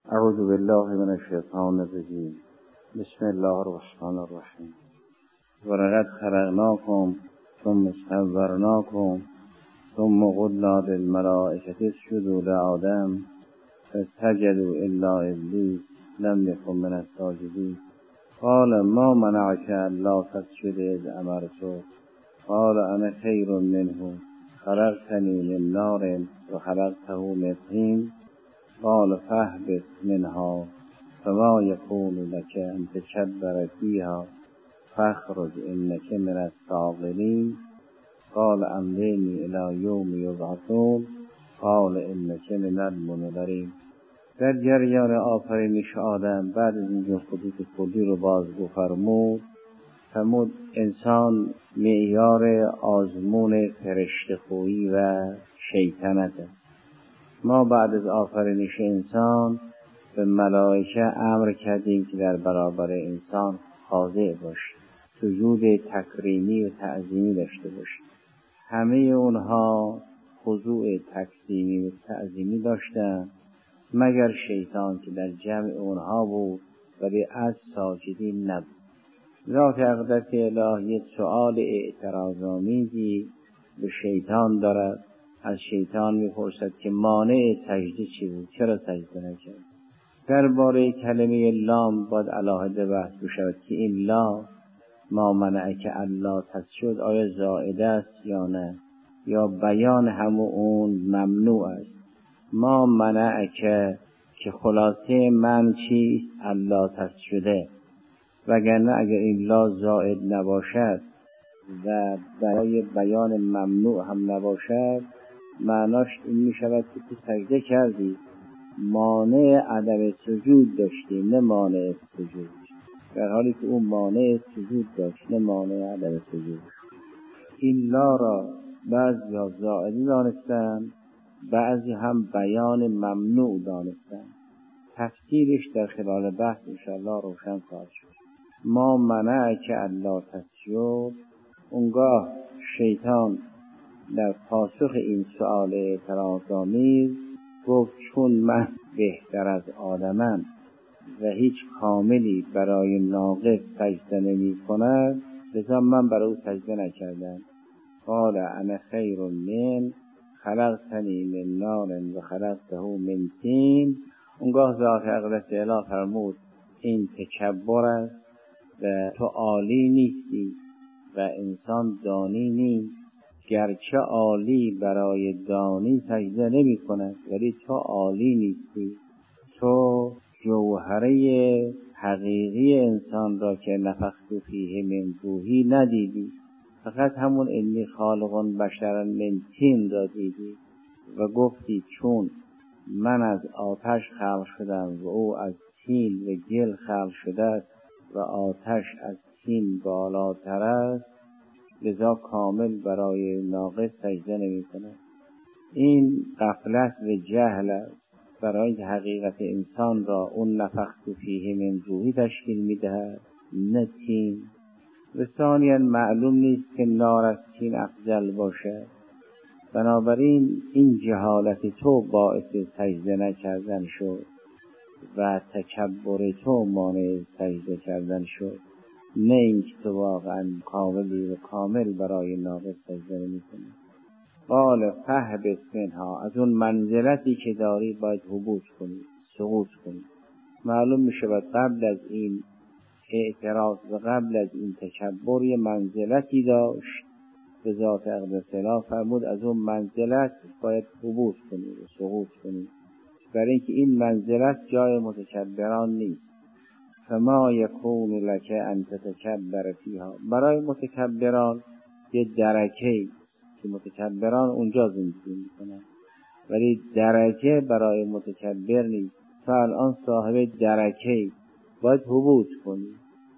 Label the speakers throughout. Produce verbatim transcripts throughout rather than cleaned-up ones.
Speaker 1: اعوذ بالله من الشیطان الرجیم. بسم الله الرحمن الرحیم. ولقد خلقناکم ثم صورناکم ثم قلنا للملائکة اسجدوا لآدم فسجدوا الا ابلیس لم یکن من الساجدین. قال ما منعك الا تسجد اذ امرتک قال انا خیر منه خلقتنی من نار وخلقته من طین قال فاهبط منها فما يكون لك أن تتكبر فيها فاخرج إنك من الصاغرين. قال أمرني إلى يوم يبعثون قال إنك من المنظرين. در جریان آفرینش آدم بعد از اینکه خطوط کلی رو بازگو فرمود، فرمود انسان معیار آزمون فرشته خویی و شیطنته. ما بعد از آفرینش انسان به ملائکه امر کردیم که در برابر انسان خاضع باشید، سجود تکریمی و تعظیمی داشته باشید. همه اونها خضوع تکریمی و تعظیمی داشتند مگر شیطان که در جمع اونها بود ولی از ساجدین نبود. ذات اقدس الهی سؤال اعتراض‌آمیزی به شیطان دارد. از شیطان میپرسد که مانع سجده چی بود؟ چرا سجده نکرد؟ درباره کلمه لام باید علاهده بحث بشود که این لا ما منعک الا تسجد آیا زائده است یا نه، یا بیان همون اون ممنوع است. ما منعک که خلاصه من چیست؟ الا تسجده. وگرنه اگر این لا زائد نباشد و برای بیان ممنوع هم نباشد، معناش این می شود که تو سجده کردی، مانع عدم سجود داشتی نه مانع سجود، در حالی که اون مانع سجود داشت نه مانع عدم سجود. این لا را بعضی ها زائدی دانستن، بعضی هم بیان ممنوع دانستن. تفسیرش در خلال بحث انشاءالله روشن خواهد شد. ما منعک الا تسجد، اونگاه شیطان در پاسخ این سؤال اعتراض‌آمیز گفت چون من بهتر از آدمم و هیچ کاملی برای ناقص سجده نمی کند، لذا من برای او سجده نکردم. قال انا خیر من خلقتنی من نار و خلقته من طین. اونگاه ذات اقدس اله فرمود این تکبر است و تو عالی نیستی و انسان دانی نیست. گرچه عالی برای دانی سجده نمی کند ولی تو عالی نیستی. تو جوهره حقیقی انسان را که نفخت فیه من روحی ندیدی، فقط همون انی خالق بشرا من طین را دیدی و گفتی چون من از آتش خلق شدم و او از طین و گل خلق شده است و آتش از طین بالاتر است، لذا کامل برای ناقص سجده نمی کند. این غفلت و جهل است، برای اینکه حقیقت انسان را اون نفخت فیه من روحی تشکیل می دهد نه طین. و ثانیاً معلوم نیست که نار از طین افضل باشد. بنابراین این جهالت تو باعث سجده نکردن شد و تکبر تو مانع سجده کردن شد، نه اینکه تو واقعا کاملی و کامل برای ناقص سجده نمی‌کنی. قال فاهبط منها، از اون منزلتی که داری باید هبوط کنی، سقوط کنی. معلوم می‌شود قبل از این اعتراض و قبل از این تکبر یه منزلتی داشت، به ذات اقدس اله فرمود از اون منزلت باید هبوط کنی و سقوط کنی، برای اینکه این منزلت جای متکبران نیست. فما یکون لک ان تتکبر فیها، برای متکبران یه درکه‌ای که متکبران اونجا زندگی میکنن، ولی درکه برای متکبر نیست. تو الان صاحب درکه‌ای، باید هبوط کنی.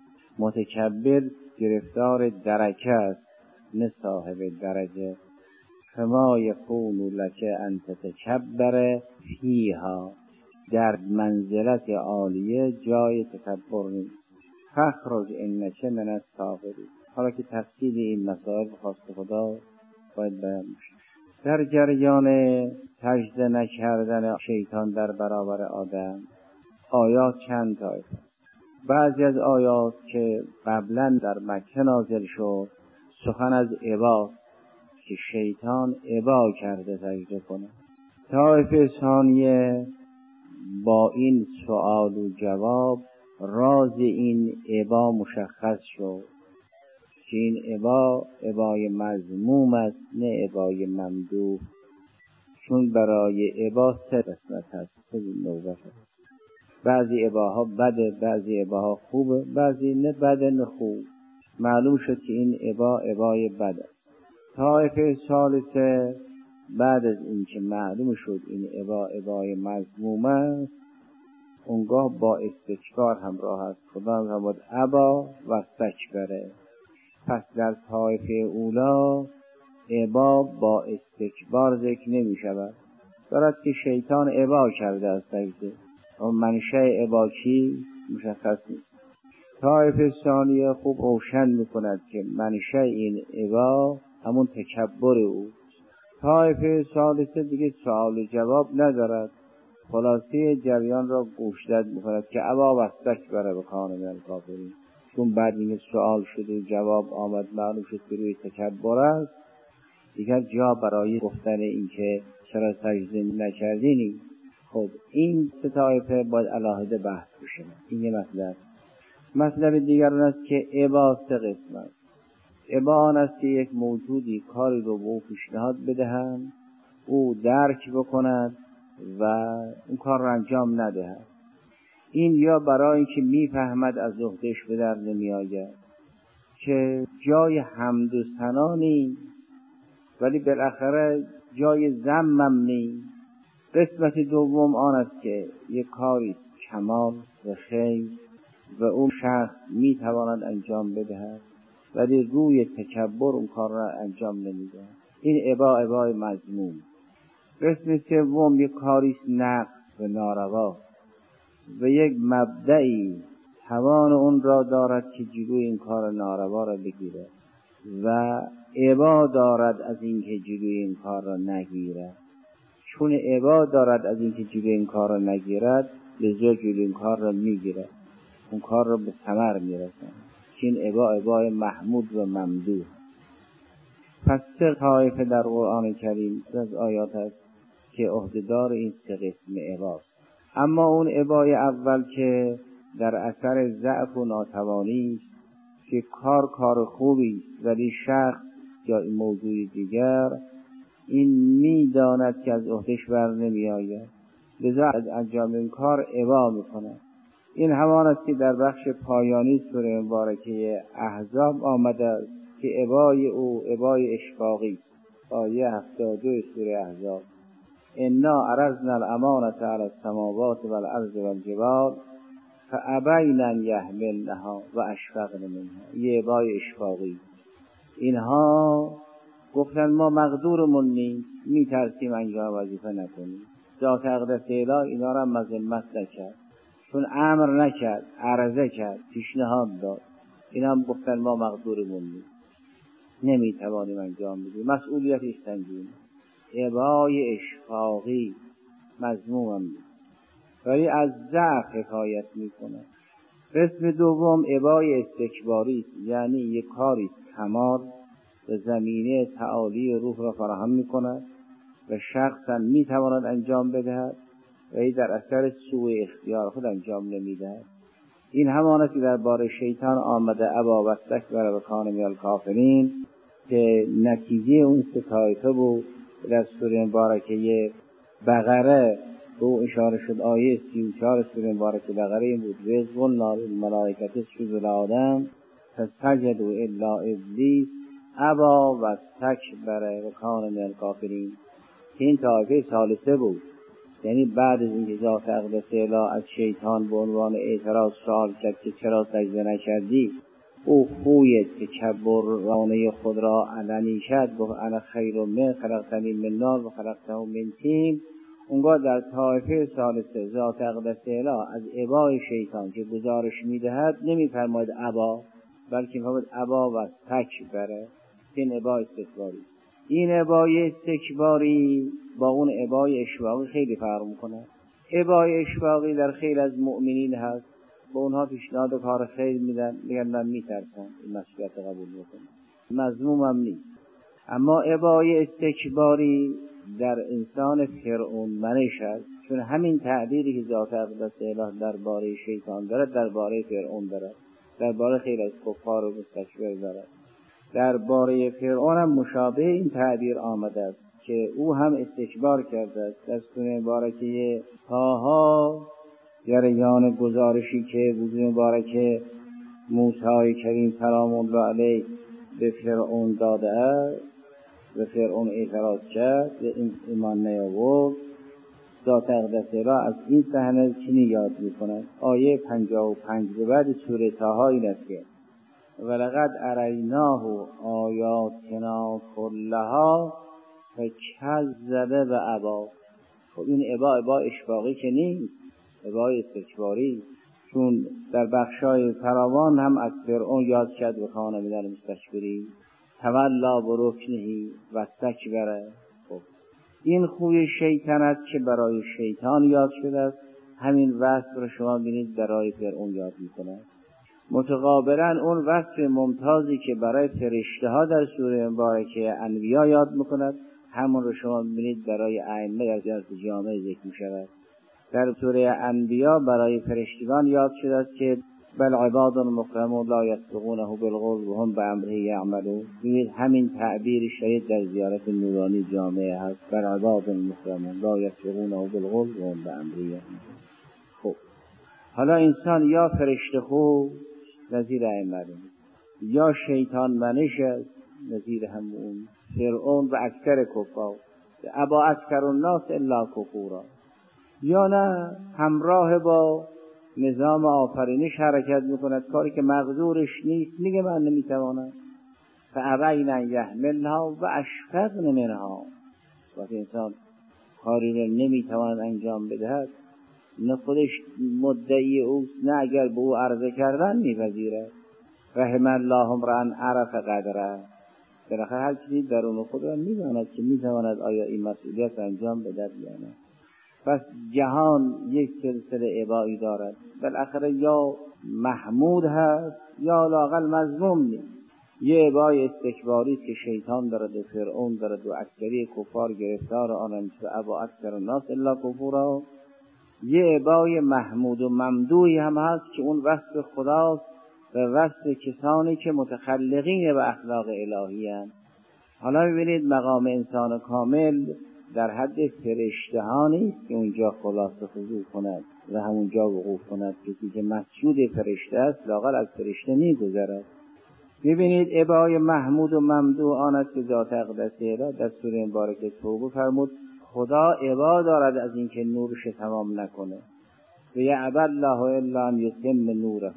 Speaker 1: متکبر گرفتار درکه است نه صاحب درجه. فما یکون لک ان تتکبر فیها، در منزلت عالیه جای تکبر نیست. فاخرج انک من الصاغرین. حالا که تفصیل این مسائل خواست خدا باید بیان بشه. در جریان سجده نکردن شیطان در برابر آدم، آیات چند طایفه. بعضی از آیات که قبلا در مکه نازل شد سخن از ابا که شیطان ابا کرده سجده کنه. طایفه ثانیه با این سوال و جواب راز این ابا مشخص شد که این ابا ابای مذموم است نه ابای ممدوح، چون برای ابا سه قسمت هست، سه نوبت هست. بعضی اباها بده، بعضی اباها خوبه، بعضی نه بده نه خوب. معلوم شد که این ابا ابای بده. طایفه ثالثه بعد از این که معلوم شد این ابا ابای مذموم است، اونگاه با استکبار همراه است. خدا فرمود ابا و استکبره. پس در طایفه اولا ابا با استکبار ذکر نمی شود، دارد که شیطان ابا کرده است سجده، اما منشأ ابا چی مشخص نیست. طایفه ثانیه خوب روشن میکند که منشأ این ابا همون تکبر او. طایفه ثالثه دیگه سوال و جواب ندارد، خلاصه جریان را گوشزد میکند که ابا و استکبر و کان من الکافرین. چون بعد این سوال شد و جواب آمد معلوم شد که روی تکبر است، دیگر جا برای گفتن این که چرا سجده نکردی نیست. خب این سه طایفه باید علاهده بحث بشه. این یه مطلب. مطلب دیگر اون است که ابا سه قسم است. ابا آن است که یک موجودی کاری رو به او پیشنهاد بدهند، او درک بکند و اون کار رو انجام ندهد. این یا برای اینکه میفهمد از عهده‌اش به در نمیآید که جای حمد و ثنا نیست، ولی بالاخره جای ذمم نیست. قسمت دوم آن است که یک کاری کمال و خیر و اون شخص میتواند انجام بدهد ولی روی تکبر اون کار را انجام نمیده. این ابا ابای مذموم. قسم سوم یک کاری نقص و ناروا و یک مبدئی توان اون را دارد که جلوی این کار ناروا را بگیره و ابا دارد از این که جلوی این کار را نگیره. چون ابا دارد از این که جلوی این کار را نگیرد، لذا جلوی این کار را میگیره، اون کار را به ثمر میرسن. این ابا ابای محمود و ممدوح. پس سه طایفه در قرآن کریم از آیات هست که عهده‌دار این سه قسم اباست. اما اون ابای اول که در اثر ضعف و ناتوانی است که کار کار خوبی است ولی شخص یا موضوع دیگر این میداند که از عهده‌اش بر نمی آید، لذا از انجام این کار ابا میکنه. این همان است که در بخش پایانی سوره مبارکه احزاب آمده که ابای او ابای اشفاقی است. آیه هفتاد و دو سوره احزاب: انا عرضنا الامانة علی السماوات والارض والجبال فابین ان یحملنها و اشفقن منها. یه ابای اشفاقی. اینها گفتن ما مقدورمون نیست، میترسیم انجام وظیفه نکنیم. ذات اقدس الهی اینا را مذمت نکرد، چون امر نکرد، عرضه کرد، پیشنهاد داد. اینا هم گفتن ما مقدورمون نیست، نمیتوانیم انجام بدیم، مسئولیتش سنگینه. ابای اشفاقی مذموم هم نیست ولی از ضعف حکایت میکنه. قسم دوم ابای استکباری است، یعنی یک کاری کمال و زمینه تعالی روح را فراهم میکند و شخصا میتواند انجام بدهد و در اثر سوء اختیار خود انجام نمیدهد. این همان است که در باره شیطان آمده ابا و استکبر و کان من الکافرین که نتیجه اون سه طایفه بود. در سوره مبارکه بقره به او اشاره شد. آیه سی و چهار سوره مبارکه بقره این بود: و اذ قلنا للملائکة اسجدوا لآدم فسجدوا الا ابلیس ابا و استکبر و کان من الکافرین. این طایفه ثالثه بود، یعنی بعد از اینکه ذات اقدس الهی از شیطان به عنوان اعتراض سوال کرد که چرا سجده نکردی، او خوی تکبرانه خود را علنی کرد: گفت انا خیر منه خلقتنی من نار و خلقته من طین. اونگاه در طایفه ثالثه ذات اقدس الهی از ابای شیطان که گزارش میدهد نمیفرماید ابا، بلکه میفرماید ابا و استکبره. این ابای استکباری. این ابای استکباری با اون ابای اشفاقی خیلی فرق میکنه. ابای اشفاقی در خیلی از مؤمنین هست، به اونها پیشنهاد کار خیر میدن، میگن من میترسم این مسئولیت قبول بکنم، مظلومم نیست. اما ابای استکباری در انسان فرعون منش هست، چون همین تعبیری که ذات اقدس اله درباره شیطان دارد درباره فرعون دارد، درباره خیلی از کفار و مستکبر دارد. درباره فرعون هم مشابه این تعبیر آمده است که او هم استکبار کرده است. در سوره مبارکه طه جریان گزارشی که وجود مبارکه موسی کریم سلام الله علیه به فرعون داده است، به فرعون اعتراض کرد، به این ایمان نیاورد، ذات اقدس را از این صحنه چنین یاد می‌کند. آیه پنجاه و پنج به بعد سوره طه این است که ولقد اریناه آیاتنا کلها فکذب و ابا. خب این ابا ابا اشفاقی که نیست، ابای استکباری، چون در بخشای فراوان هم از فرعون یاد کرد و کان من المستکبرین تولا برکنه و استکبر. خب این خوی شیطان است که برای شیطان یاد شده است، همین وصف رو شما ببینید برای فرعون یاد میکنه. متقابلا اون وصف ممتازی که برای فرشته ها در سوره مبارکه انبیا یاد میکند، همون رو شما ببینید برای ائمه در جنس جامعه ذکر میشود. در سوره انبیا برای فرشتگان یاد شده است که بل عباد مکرمون لا یسبقونه بالقول و هم بامره یعملون. ببینید همین تعبیر شدید در زیارت نورانی جامعه هست، بل عباد مکرمون لا یسبقونه بالقول و هم بامره یعملون. خب حالا انسان یا فرشته خو نظیر ائمه، یا شیطان منش نظیر همون فرعون و اکثر کفار، ابا اکثر الناس الا کفورا، یا نه همراه با نظام آفرینش حرکت میکند، کاری که مقدورش نیست میگه من نمیتوانم. فابین ان یحملنها و اشفقن منها. وقتی انسان کاری رو نمیتواند انجام بدهد، نه خودش مدعی اوست، نه اگر به او عرضه کردن میپذیرد. رحم الله امرأ عرف قدره. بالاخره هر چیزی درون خود را میداند که میتواند آیا این مسئولیت انجام بدهد یا نه. پس جهان یک سلسله ابایی دارد، بالاخره یا محمود هست یا لااقل مذموم نیست. یه ابای استکباری که شیطان دارد و فرعون دارد و اکثری کفار گرفتار آنند و ابا اکثر الناس الا کفورا. یه ابای محمود و ممدوحی هم هست که اون وصف خداست و وصف کسانی که متخلقین به اخلاق الهی هستند. حالا ببینید مقام انسان کامل در حد فرشته ها نیست که اونجا خلاصه خضوع کند و همونجا وقوف کند. کسی که مسجود فرشته است لااقل از فرشته میگذرد. ببینید ابای محمود و ممدوح آن است که ذات اقدس اله در سوره مبارکه توبه فرمود خدا ابا دارد از اینکه نورش تمام نکنه. و یعبد الله الا ان یتم نوره.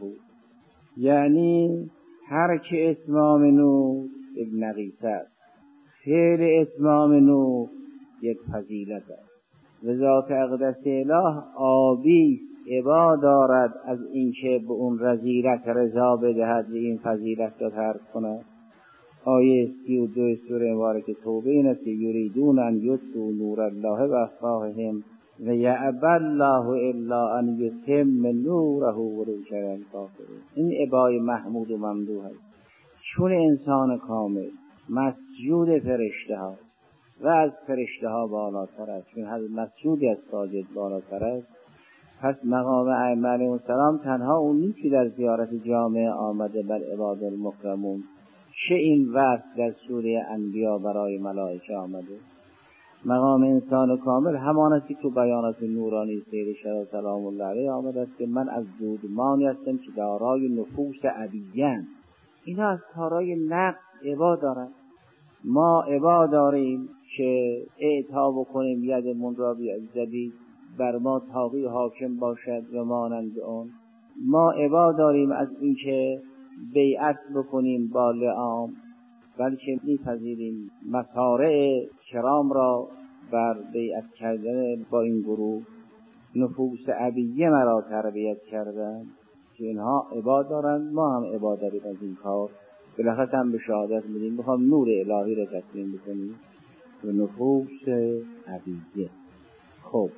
Speaker 1: یعنی هر که اتمام نور یک نقیصه است، فعل اتمام نور یک فضیلت است. و ذات اقدس اله آبی ابا دارد از اینکه به اون رذیلت رضا بدهد و این فضیلت را ترک کند. آیه سی و دو سوره مبارکه توبه این است که یریدون ان یطفئوا نور الله بافواههم و یأبی الله الا ان یتم نوره ولو کره الکافرون. این ابای محمود و ممدوح است. چون انسان کامل مسجود فرشته ها و از فرشته ها بالاتر است، چون هر مسجودی از ساجد بالاتر است، پس مقام ائمه علیهم السلام تنها اون نیست که در زیارت جامعه آمده بر عباد المکرمون. چه این وصف در سوره انبیا برای ملائکه آمده. مقام انسان کامل همان است که تو بیانات نورانی سید شهر سلام الله علیه آمده است که من از دودمانی هستم که دارای نفوس ابیان. اینا از کارای نقص عبا دارن. ما عبا داریم که اعطا بکنیم یدمون را بیعزدی بر ما طاغی حاکم باشد و مانند اون. ما عبا داریم از اینکه بیعت بکنیم با لعام، بلکه میپذیریم مصارع کرام را بر بیعت کردن با این گروه. نفوس ابیه مرا تربیت کردن که اینها عبا دارند، ما هم عبا داریم از این کار. بالاخره هم به شهادت میدیم بخوام نور الهی را تسلیم بکنیم و نفوس ابیه. خب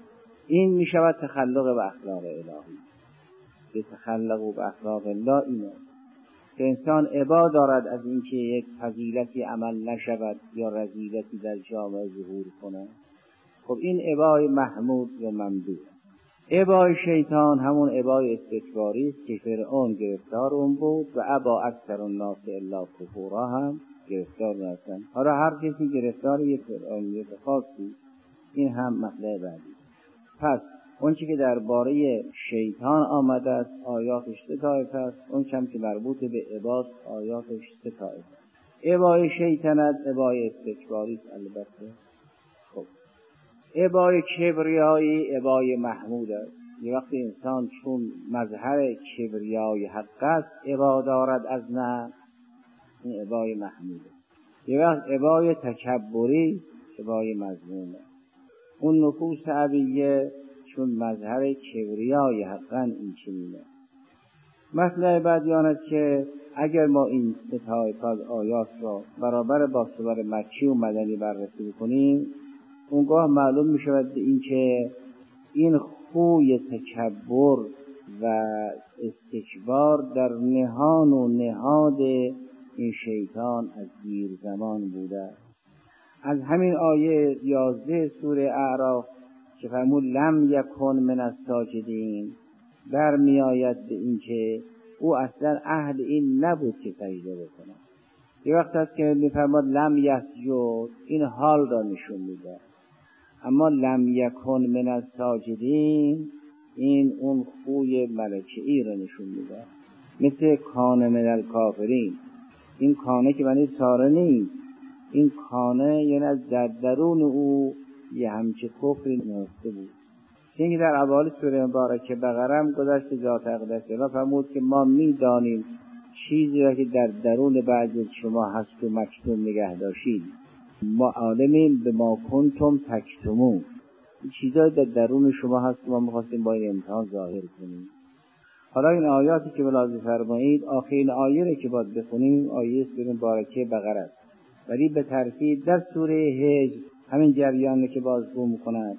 Speaker 1: این می شود تخلق به اخلاق الهی. به تخلق به اخلاق الله اینه که انسان ابا دارد از اینکه یک فضیلتی عمل نشود یا رذیلتی در جامعه ظهور کنه. خب این ابای محمود و ممدوح. ابای شیطان همون ابای استکباری است که فرعون گرفتار اون بود و ابا اکثر الناس الا کفورا هم گرفتار نشدن. حالا هر کسی گرفتار یک فرعونیت خاصی، این هم مطلب بعدی. پس اون چی که درباره شیطان آمده است آیاتش سه طایفه است، اون چم که مربوط به عباد آیاتش سه طایفه است. ابای شیطنت ابای استکباری است البته. خب ابای کبریایی ابای محمود است. یه وقتی انسان چون مظهر کبریای حق است ابا دارد از نه، این ابای محمود است. یه وقت ابای تکبری ابای مذموم است. اون نفوس عبیه چون مظهر کبریای حقا این چنینه. مطلب بعدی آن است که اگر ما این سه طایفه از آیات را برابر با سور مکی و مدنی بررسی کنیم، اونگاه معلوم می شود به این که این خوی تکبر و استکبار در نهان و نهاد این شیطان از دیر زمان بوده. از همین آیه یازده سوره اعراف که فرمود لم یکن من الساجدین در می آید به این که او اصلا اهل این نبود که سجده بکنه. یه وقت هست که می فرمود لم یسجد، این حال را نشون میده. اما لم یکن من الساجدین این اون خوی ملکه‌ای را نشون میده. مثل کان من الکافرین، این کانه که معنی ساره نیست، این کانه یعنی از در درون او یه همچه کفری نهفته بود. چون در اول سوره مبارکه بقره هم گذشت ذات اقدس الله فرمود که ما میدانیم چیزی را که در درون بعضی از شما هست و مکتوم نگه داشتید. ما عالمیم به ما کنتم تکتمون، این چیزا در درون شما هست و ما می‌خواستیم با این امتحان ظاهر کنیم. حالا این آیاتی که ملاحظه فرمایید آخرین آیه را که باید بخونیم آیه سوره مبارکه بقره است، ولی به ترتیب در سوره هجر همین جریان که بازگو می‌کند.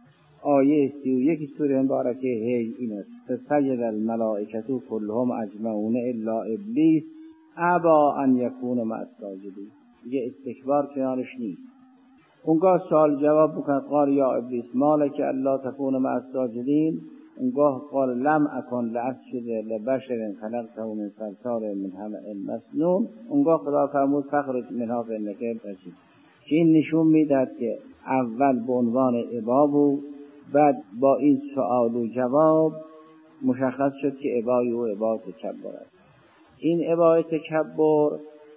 Speaker 1: آیه سی و یک سوره مبارکه هجر این است: فسجد الملائکه کلهم اجمعون الا ابلیس ابا ان یکون مع الساجدین. دیگه استکبار کنارش نیست. اونگاه سوال جواب بکن قال یا ابلیس مالک الا تکون مع الساجدین. اونگاه قال لم اکن لاسجد لبشر خلقته من صلصال من حمأ مسنون. اونگاه خدا فرمود فخرج منها فانک رجیم. که این نشون میداد که اول به عنوان ابا بود، بعد با این سوال و جواب مشخص شد که ابای او ابا تکبر است. این ابای تکبر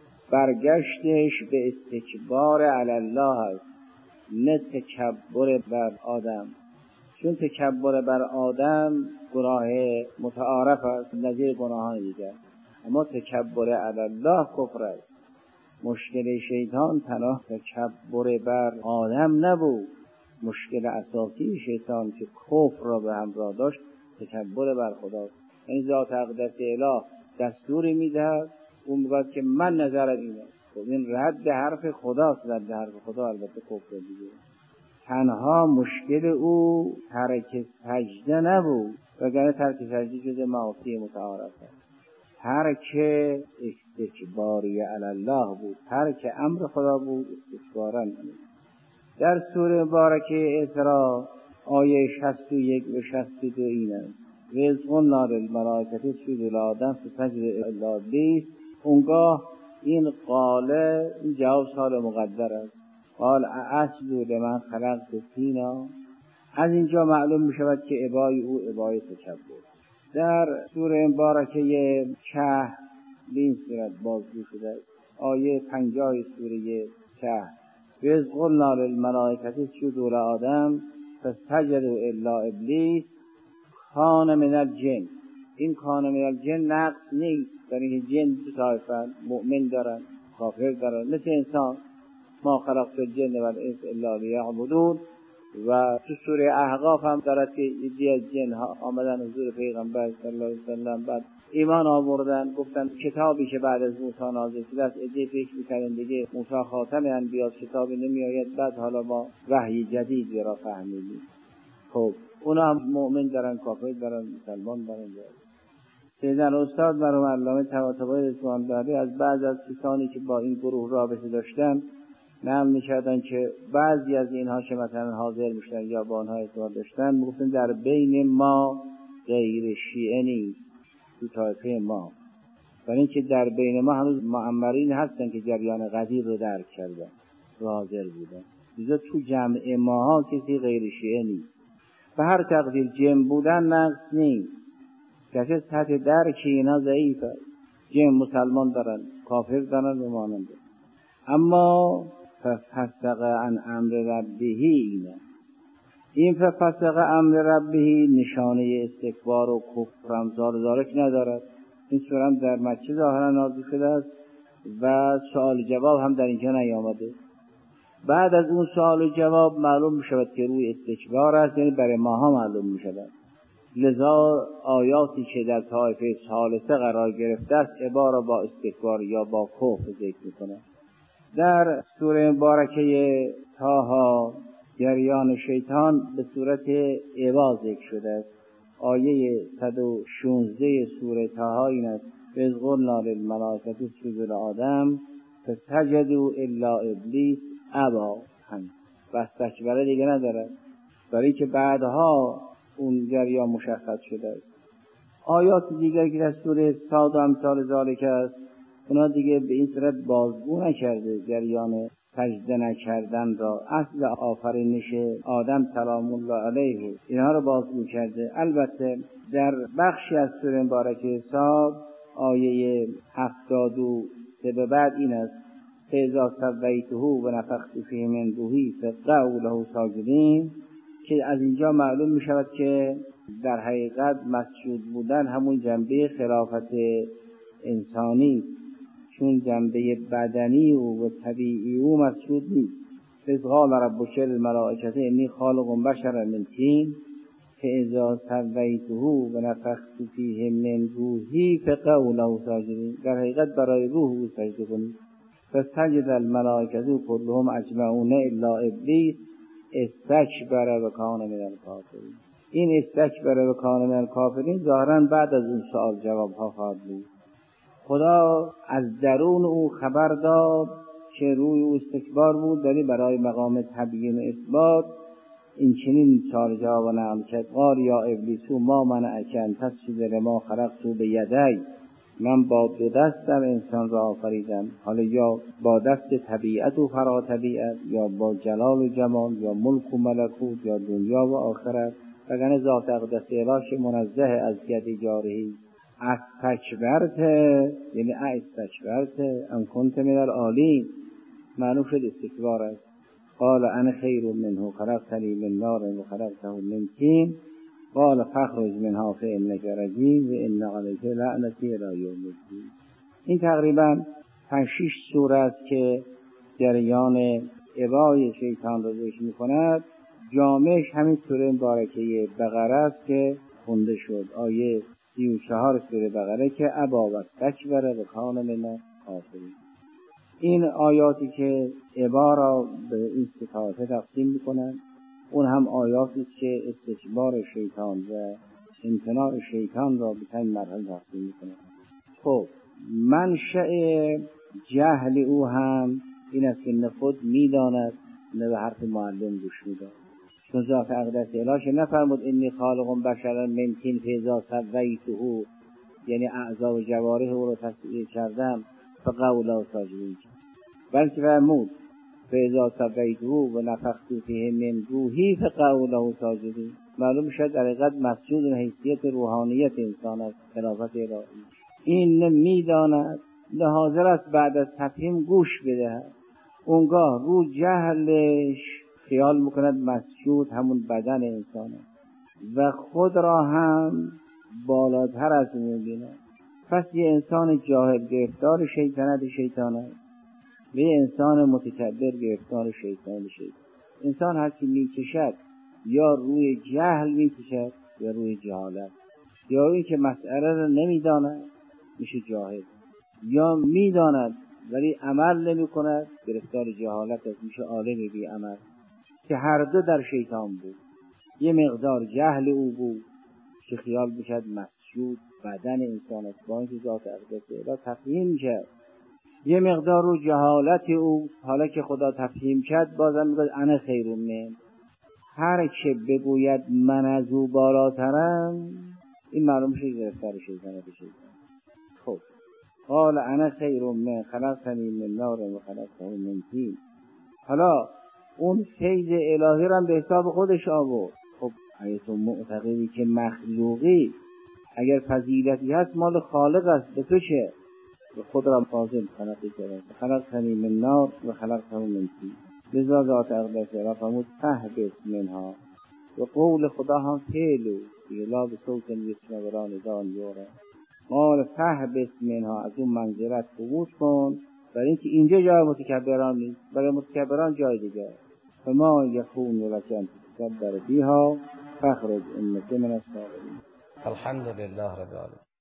Speaker 1: برگشتش به استکبار علی الله است، نه تکبر بر آدم. چون تکبر بر آدم گناه متعارف است نظیر گناهان دیگر، اما تکبر علی الله کفر است. مشکل شیطان تنها تکبر بر آدم نبود، مشکل اساسی شیطان که کفر را به همراه داشت تکبر بر خداست. این ذات اقدس اله دستوری میدهد، اون میگه که من نظرم اینه. خب این رد حرف خداست، رد حرف خدا البته کفر دیگه. تنها مشکل او ترک سجده نبود، وگرنه ترک سجده جز معاصی متعارف است. ترک استکباری علی الله بود، ترک امر خدا بود، استکبارا. در سوره مبارکه اسراء آیه شصت و یک و شصت و دو این است: و اذ قلنا للملائکة اسجدوا لآدم فسجدوا الا ابلیس. اونگاه این قاله این جواب سال مقدر است. قال اسجد لمن خلقت طینا. از اینجا معلوم می شود که ابای او ابای تکبر. در سوره مبارکه کهف به این صورت بازگو شده آیه پنجاه سوره کهف: و اذ قلنا للملائکة اسجدوا لآدم فسجدوا الا ابلیس کان من الجن. این کان من الجن نقص نیست، در این جن دو طایفه، مؤمن دارن کافر دارن مثل انسان. ما خلقت الجن والانس الا لیعبدون. و تو سوره احقاف هم دارد که یکی از جن ها آمدن حضور پیغمبر صلی الله علیه وسلم، بعد ایمان آوردن، گفتن کتابی که بعد از موسی نازل شده است. ایده فکر می‌کردن دیگه موسی خاتم انبیاء، کتابی نمی آید، بعد حالا ما وحی جدید را فهمیدیم. خب اونا هم مؤمن دارن، کافر دارن، مسلمان دارن. سیدن استاد مرحوم علامه طباطبایی رضوان باری از بعض از کسانی که با این گروه رابطه داشتن نقل می‌کردن که بعضی از اینها که مثلا حاضر میشدن یا با آنها ارتباط داشتن میگفتن در بین ما غیر شیعه نیست تو طایفه ما، برای اینکه در بین ما هنوز معمرین هستن که جریان قدیر رو درک کردن و حاضر بودن. لذا تو جمع ماها کسی غیر شیعه نیست. به هر تقدیر جمع بودن نقص نیست، کسی سطح درکی اینا ضعیفه. جمع مسلمان دارن، کافر دارن و مانند. اما ففسق عن امر ربهی، اینه این ففسق امر ربهی نشانه استکبار و کفر امثال ذالک ندارد. این سوره هم در مکه ظاهرا نازل شده است و سوال جواب هم در اینجا نیامده. بعد از اون سوال و جواب معلوم می شود که روی استکبار است، یعنی برای ماها معلوم می شود. لذا آیاتی که در طایفه ثالثه قرار گرفته است عبارة با استکبار یا با کفر ذکر می کند. در سوره مبارکه طه جریان شیطان به صورت عوض ذکر شده است. آیه صد و شانزده سوره طه این است: اذ قلنا للملائکة اسجدوا لآدم فسجدوا الا ابلیس ابی. هم و استکبار دیگه نداره، برای که بعدها اون جریان مشخص شده است. آیات دیگر که در سوره صاد و امثال ذالک است، اونا دیگه به این صورت بازگو نکرده جریان سجده نکردن را. اصل آفرینش آدم سلام الله علیه اینها رو بازگو کرده. البته در بخشی از سوره مبارکه صاد آیه هفتاد و سه به بعد این است: فاذا سویته و نفخت فیه من روحی فقعوا له ساجدین، که از اینجا معلوم می شود که در حقیقت مسجود بودن همون جنبه خلافت انسانی، چون جنبه بدنی و طبیعی او مسجود نیست. اذ قال ربک للملائکة انی خالق بشرا من طین فاذا سویته و نفخت فیه من روحی فقعوا له ساجدین. در حقیقت برای روح او سجده کنید. فسجد الملائکة كلهم اجمعون الا ابلیس استکبر و کان من الکافرین. این استکبر و کان من الکافرین ظاهرا بعد از اون سوال جواب ها خواهد بود. خدا از درون او خبر داد که روی او استکبار بود، داری برای مقام تبیین و اثبات این چنین سوال جواب نقل کرد: قال یا ابلیسو ما منعک ان تسجد لما خلقت بیدی. من با دو دستم انسان را آفریدم، حالا یا با دست طبیعت و فرا طبیعت، یا با جلال و جمال، یا ملک و ملکوت، یا دنیا و آخرت. وگرنه ذات اقدس الهی منزه از ید جارحی. استکبرت یعنی استکبرت ام کنت من العالین، معنی شد استکبار است. قال انا خیر منه خلقتنی من نار و خلقته من طین قال فاخرج منها فانک رجیم و ان علیک لعنتی الی یوم الدین. این تقریبا پنج شش سوره است که جریان ابای شیطان را ذکر می‌کند. جامعش همین سوره مبارکه بقره است که خونده شد، آیه سی و چهار سوره بقره که ابا و استکبر و کان من الکافرین. این آیاتی که ابا را به این سه طایفه تقسیم می‌کنند، اون هم آیاتی است که استکبار شیطان و امتناع شیطان را به چند مرحله تقسیم می‌کنند. خب منشأ جهل او هم این است که نه خود می‌داند نه به حرف معلم گوش می‌دهد. چون ذات اقدس الهی نفرمود انی خالق بشرا من طین فاذا سویته، یعنی اعضا و جوارح او را تسخیر کردم فقعوا له ساجدین، بلکه فرمود فاذا سویته و نفخت فیه من روحی فقعوا له ساجدین. معلوم شد در حقیقت مسجود و حیثیت روحانیت انسان است، خلافت الهی. این نمیداند، نه حاضر است بعد از تفهیم گوش بدهد. اونگاه رو جهلش خیال میکند مسجود همون بدن انسان است و خود را هم بالاتر از اون می‌بیند. پس یه انسان جاهل گرفتار شیطنت شیطان است و یه انسان متکبر گرفتار شیطان شیطان. انسان هر کی میکشد یا روی جهل میکشد یا روی جهالت، یا روی که مسئله را نمیداند میشه جاهل، یا میداند ولی عمل نمی کند گرفتار جهالت است، میشه عالم بی عمل، که هر دو در شیطان بود. یه مقدار جهل او بود که خیال بشد مسجود بدن انسان است، با اینکه ذات اقدس را تفهیم کرد. یه مقدار رو جهالت او، حالا که خدا تفهیم کرد بازم میگه انا خیر من. هر که بگوید من از او بالاترم، این معلوم شد گرفتار شیطان بشه. خب قال انا خیر من خلقتنی من نار و خلقته من طین. حالا اون فیض الهی رو هم به حساب خودش آورد. خب اگه تو معتقدی که مخلوقی، اگر فضیلتی هست مال خالق است، به تو چه؟ به خود را فاضل خلقی کرد. خلقتنی من نار و خلقته من طین. لذا ذات اقدس را فرمود فهبط منها. و قول خدا هم فعل دیگه، لا به صوت یسمع ولا نداء یرى. قال فهبط منها، از اون منزلت عبور کن، برای اینکه اینجا جای متکبران نیست، برای متکبران جای دیگه. فما یکون لک ان تتکبر فیها فاخرج انک من الصاغرین.
Speaker 2: الحمد لله رب العالمین.